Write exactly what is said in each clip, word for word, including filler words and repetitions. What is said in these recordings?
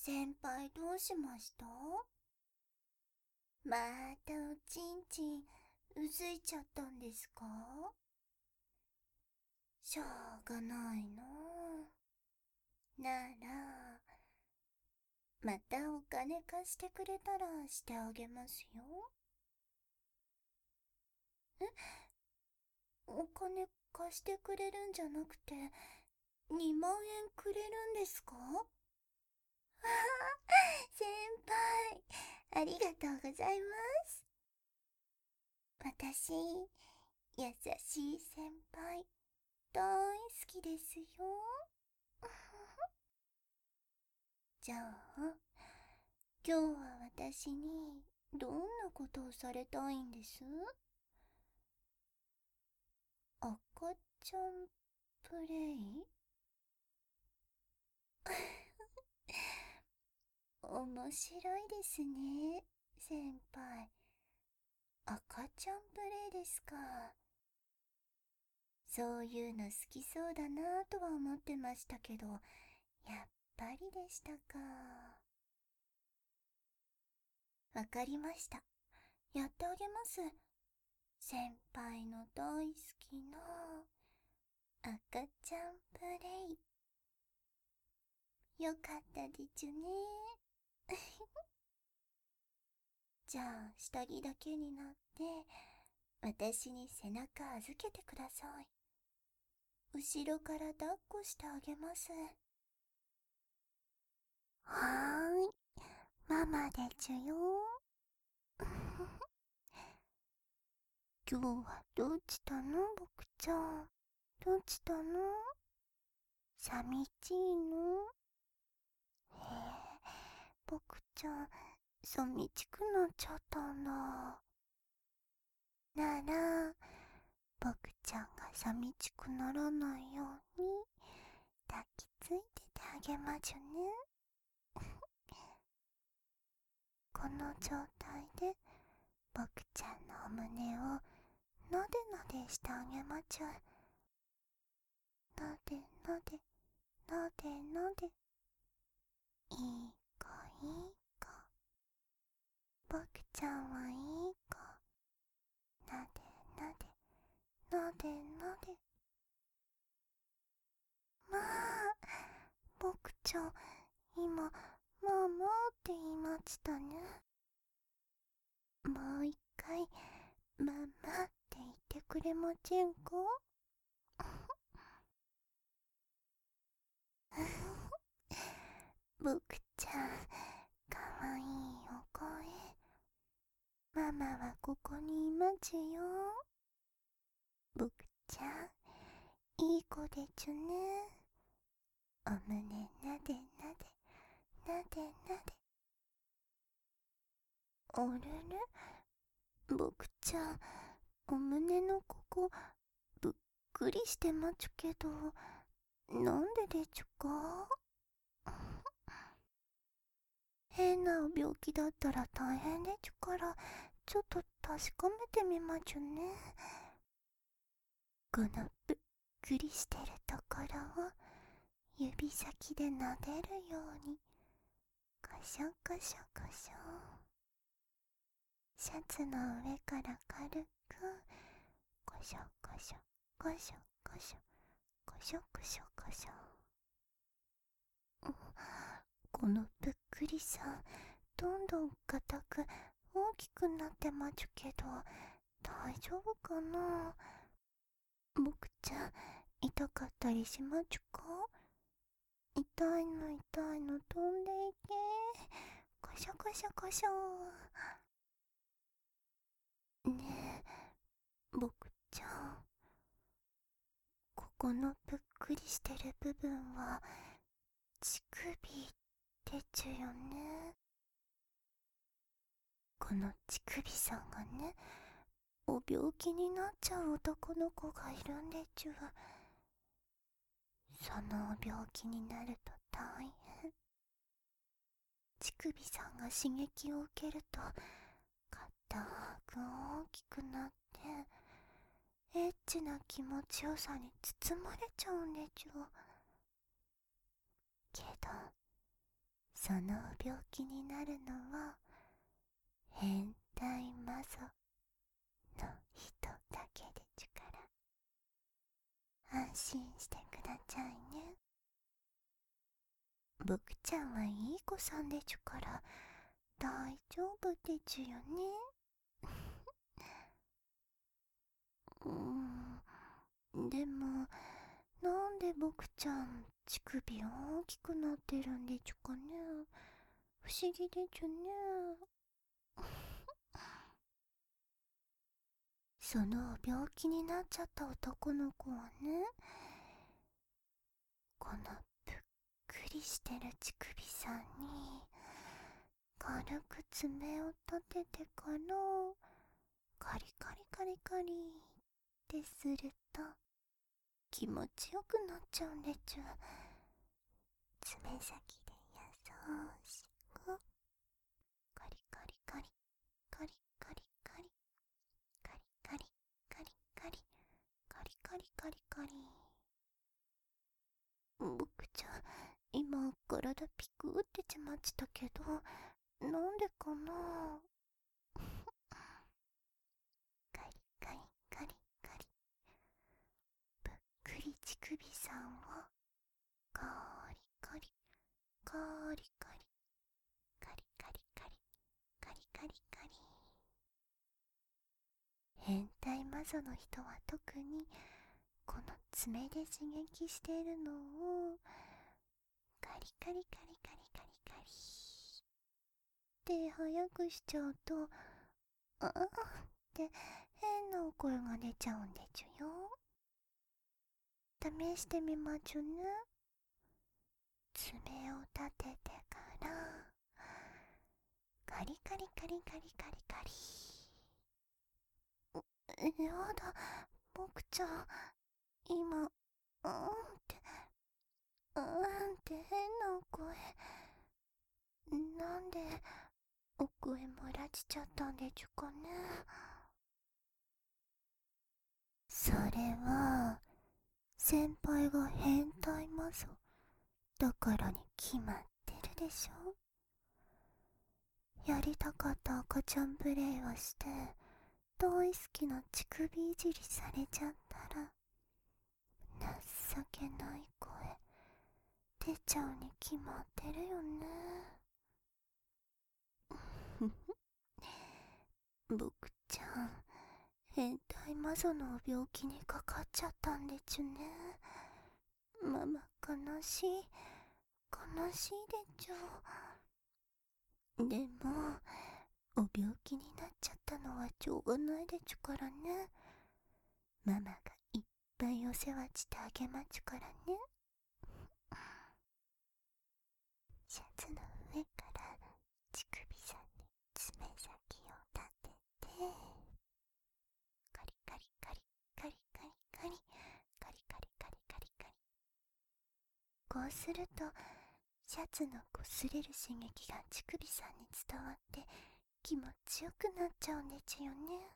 先輩どうしました？またおちんちんうずいちゃったんですか？しょうがないの。なら、またお金貸してくれたらしてあげますよ。え、お金貸してくれるんじゃなくて、にまん円くれるんですか？あ先輩、ありがとうございます。私、優しい先輩、大好きですよ。じゃあ、今日は私にどんなことをされたいんです？赤ちゃんプレイ？面白いですね、先輩。赤ちゃんプレイですか。そういうの好きそうだなとは思ってましたけど、やっぱりでしたか。わかりました。やってあげます。先輩の大好きな赤ちゃんプレイ。よかったでちゅね。じゃあ下着だけになって私に背中預けてください。後ろから抱っこしてあげます。はーい、ママでちゅよ。今日はどうしたの、僕ちゃん。どうしたの？寂しいの？へえ、僕ちゃん寂しくなっちゃったんだ。なら、僕ちゃんが寂しくならないように抱きついててあげましゅね。この状態で僕ちゃんのお胸をなでなでしてあげまちゅ。なでなでなでなで。いい子いい子。僕ちゃんはいい子。なでなでなでなで。まあ、僕ちゃん今ママって言いましたね。もう一回ママって言ってくれませんか？僕ちゃんかわいいお声。ママはここにいますよ。僕ちゃんいい子でちゅね。お胸なでなでなでなで。あれれ、僕ちゃんお胸のここぶっくりしてまちゅけど、なんででちゅか？変な病気だったら大変でちゅから、ちょっと確かめてみまちゅね。このぶっくりしてるところを指先で撫でるように、コショコショコショ。シャツの上から軽くコショコショコショコショコショコショコショ。このぷっくりさん、どんどん硬く大きくなってまちゅけど、大丈夫かな？僕ちゃん痛かったりしまちゅか？痛いの痛いの飛んでいけ。コショコショコショ。ねえ、僕ちゃん、ここのぷっくりしてる部分は乳首でちゅよね。この乳首さんがね、お病気になっちゃう男の子がいるんでちゅ。その病気になると大変。乳首さんが刺激を受けると硬く大きくなって、エッチな気持ちよさに包まれちゃうんでちゅ。けどその病気になるのは変態マゾの人だけでちゅから、安心してくださいね。僕ちゃんはいい子さんでちゅから大丈夫でちゅよね。うーん、でもなんで僕ちゃん乳首大きくなってるんでちゅかね。不思議でちゅね。その病気になっちゃった男の子はね、このぷっくりしてる乳首さんに軽く爪を立ててからカリカリカリカリってすると気持ちよくなっちゃうんでちゅ。爪先でやさしくカリカリカリカリカリカリカリカリカリカリカリカリカリカリ。僕ちゃん今体ピクってちまちたけど、なんでかな。カリカリカリカリ、ぷっくり乳首さんをカリカリカリカリカリカリカリカリカリカリ。変態マゾの人は特にこの爪で刺激しているのをカリカリカリカリカリカリって早くしちゃうと、ああって変なお声が出ちゃうんでちゅよ。試してみまちゅね。爪を立ててからカリカリカリカリカリカリ。やだ、僕ちゃん今うんってうんって変なお声。なんでお声漏らしちゃったんでちゅかね。それは先輩が変態マゾだからに決まってるでしょ。やりたかった赤ちゃんプレイをして大好きな乳首いじりされちゃったら情けない声出ちゃうに決まってるよね。僕ちゃん変態マゾの病気にかかっちゃったんでちゅね。ママ悲しい悲しいでちゅ。でもお病気になっちゃったのはしょうがないでちゅからね。ママがいっぱいお世話してあげまちゅからね。シャツの上から乳首さんに爪先を立ててカリカリカリカリカリカリカリカリカリカリカリ。こうするとシャツの擦れる刺激が乳首さんに伝わって気持ちよくなっちゃうんでちゅよね。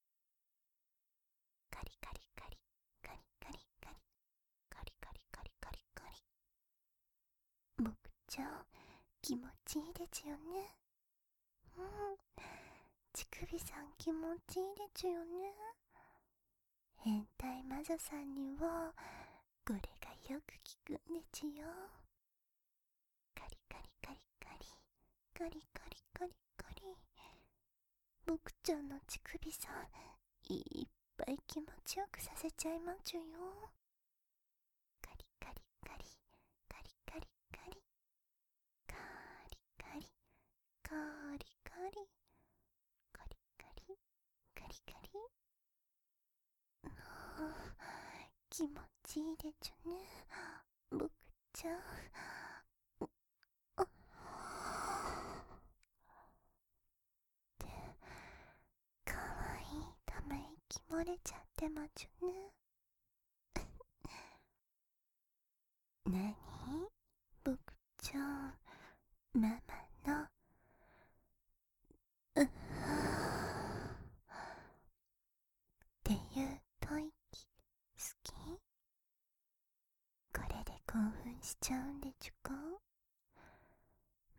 カリカリカリカリカリカリカリカリカリカリカリ。僕ちゃん気持ちいいでちゅよね。うん、乳首さん気持ちいいでちゅよね。変態魔女さんにはこれがよく効くんでちゅよ。カリカリカリカリカリカリカリカリ。僕ちゃんの乳首さんいっぱい気持ちよくさせちゃいまちゅよ。カリカリカリカリカリカリカリカリカリカリカリカリカリカリ。あ気持ちいいでちゅね。僕ちゃんってかわいいため息漏れちゃってまちゅね。なに僕ちゃんママのうっはっていう吐息好き？これで興奮しちゃうんでちゅか？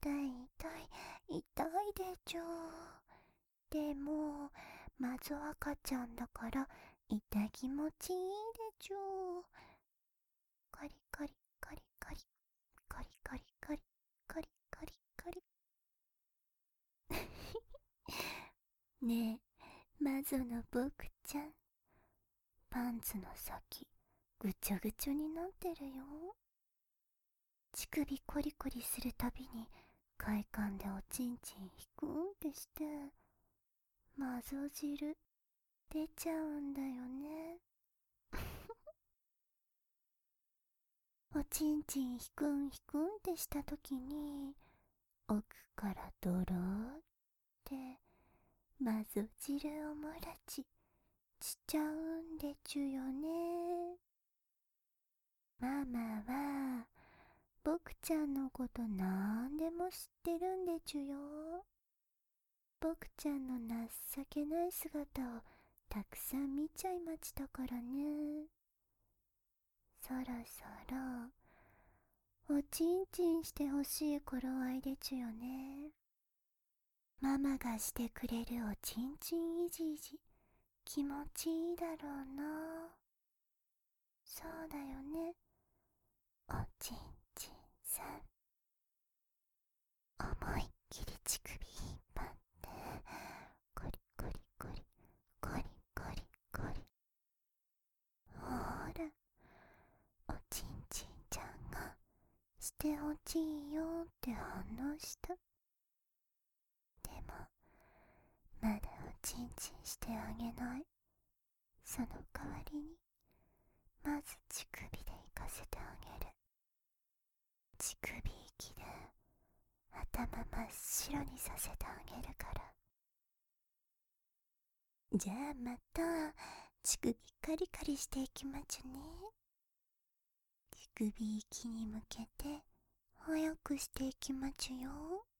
痛い痛い痛いでちゅ。でもまず赤ちゃんだから痛気持ちいいでちゅ。カリカリカリカリカリカリカリカリカリカリねえ、魔女の僕ちゃん、パンツの先ぐちゃぐちゃになってるよ。乳首コリコリするたびに快感でおちんちんひくんってして魔女汁出ちゃうんだよね。おちんちんひくんひくんってしたときに奥からドローって魔女汁をもらちしちゃうんでちゅよね。ママは僕ちゃんのことなんでも知ってるんでちゅよ。僕ちゃんの情けない姿をたくさん見ちゃいましたからね。そろそろおちんちんしてほしい頃合いでちゅよね。ママがしてくれるおちんちんいじいじ気持ちいいだろうな。そうだよね、おちんちんさん。思いっきり乳首引っ張ってコリコリコリコリコリコリ。ほら、おちんちんちゃんがしてほしいよって反応した。でもまだおちんちんしてあげない。その代わりにまず乳首で行かせてあげる。乳首息で頭真っ白にさせてあげるから。じゃあまた乳首カリカリしていきまちゅね。乳首息に向けて早くしていきまちゅよ。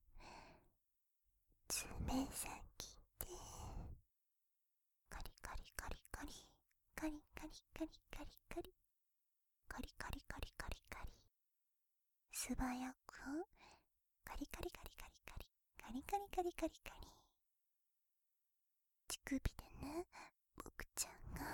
爪先でカリカリカリカリカリカリカリカリカリカリカリカリカリカリ、素早くカリカリカリカリカリカリカリカリカリカリ。乳首でね、僕ちゃんが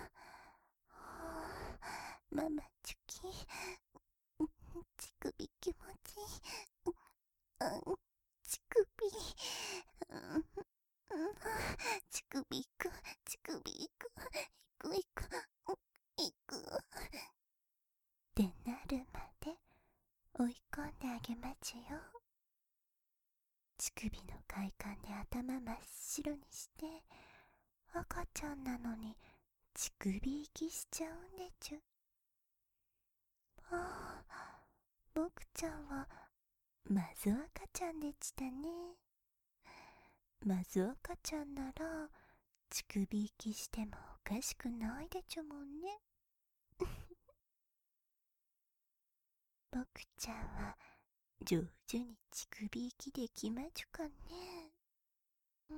ママチュキ乳首気持ちいい。うん、乳首、うん、乳首いく、乳首いく、いくいく、いくってなるまで追い込んであげまちゅよ。乳首の快感で頭真っ白にして赤ちゃんなのに乳首息しちゃうんでちゅ。ああ、僕ちゃんはまず赤ちゃんでしたね。まず赤ちゃんなら乳首息してもおかしくないでちゅもんね。僕ちゃんは上手に乳首息できまちゅかね。ん？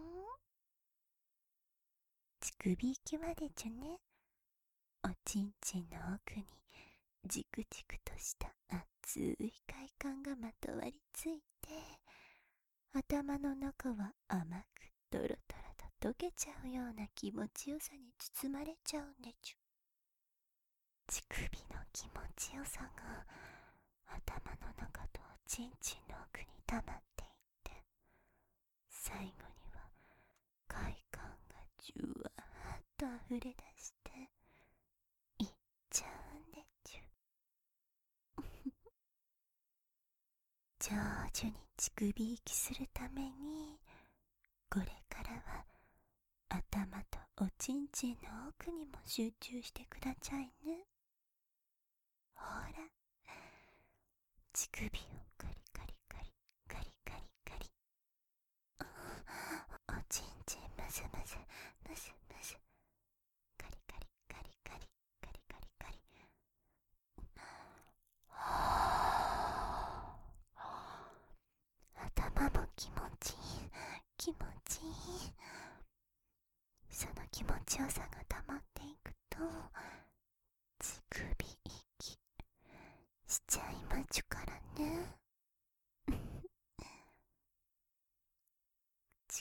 乳首息までちゅね。おちんちんの奥にじくじくとした熱い快感がまとわりついて、頭の中は甘くトロトロと溶けちゃうような気持ちよさに包まれちゃうんでちゅ。乳首の気持ちよさが頭の中とおちんちんの奥に溜まっていって、最後には快感がじゅわーっと溢れ出していっちゃうんでちゅ。上手に乳首息するためにこれからは頭とおちんちんの奥にも集中してくださいね。ほら、乳首をカリカリカリカリカリカリ、おちんちんむずむずむずむず、カリカリカリカリカリカリカリ、はあ、頭も気持ちいい気持ちいい。その気持ちよさが溜まっていくと乳首息しちゃいまちゅからね。